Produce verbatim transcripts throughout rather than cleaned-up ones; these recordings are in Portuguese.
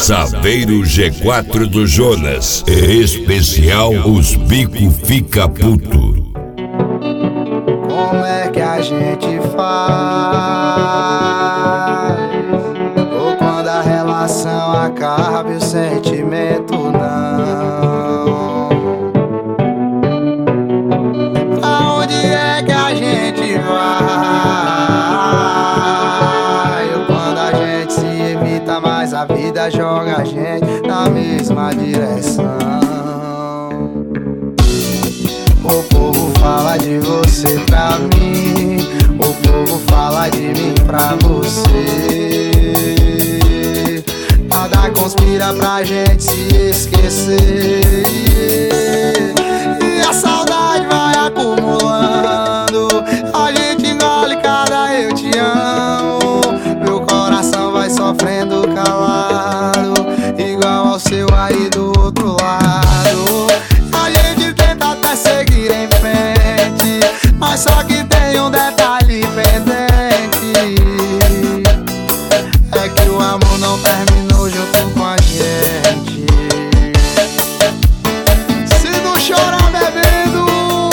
Saveiro G quatro do Jonas. Especial Os Bico Fica Puto. Como é que a gente faz? Ou quando a relação acaba e o sentimento não? Aonde é que a gente vai? Ou quando a gente se evita, mas a vida joga a gente na mesma direção? O povo fala de você pra mim, o povo fala de mim pra você. Nada conspira pra gente se esquecer, e a saudade vai acumulando. A gente engole cada eu te amo. Meu coração vai sofrendo calado, igual ao seu aí do outro lado. A gente tenta até seguir em frente, mas só que tem um detalhe pendente: é que o amor não terminou junto com a gente. Se não chorar bebendo,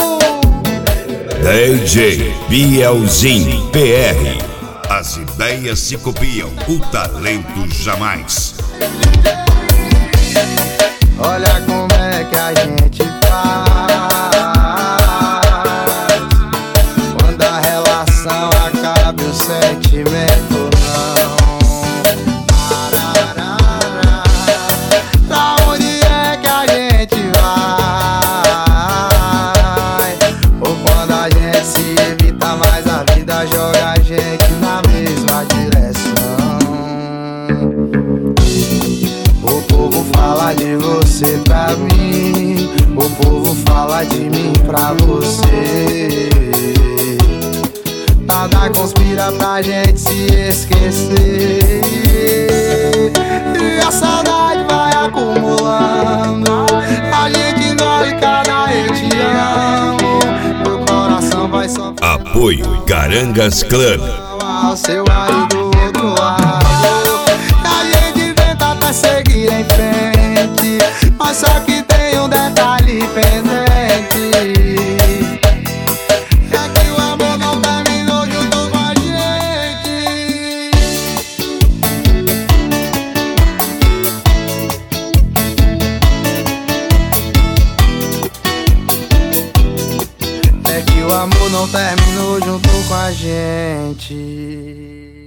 D J Bielzinho P R. As ideias se copiam, o talento jamais. olha como é que a gente faz. Quando a relação acaba e o sentimento não. Pra onde é que a gente vai? Ou quando a gente se evita, mas a vida joga a gente na mesma direção. O povo fala de você pra mim, o povo fala de mim pra você. Nada conspira pra gente se esquecer, e a saudade vai acumulando. A gente engole cada eu te amo. Meu coração vai sofrer. Apoio Carangas Clã. Ao seu aí do outro lado. A gente tenta até seguir em frente, mas só que tem um detalhe pendente: é que o amor não terminou junto com a gente. É que o amor não terminou junto com a gente.